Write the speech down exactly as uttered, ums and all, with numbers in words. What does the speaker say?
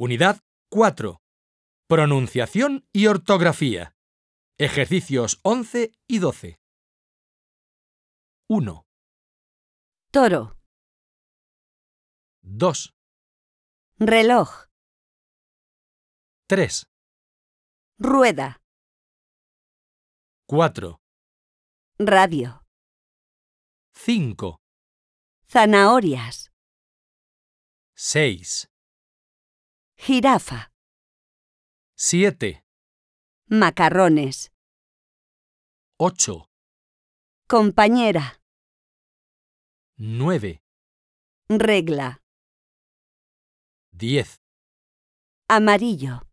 Unidad cuatro. Pronunciación y ortografía. Ejercicios once y doce. uno, Toro, dos, reloj, tres, rueda, cuatro, radio, cinco, zanahorias, seis, jirafa, siete, macarrones, ocho, compañera, nueve, regla, diez. amarillo.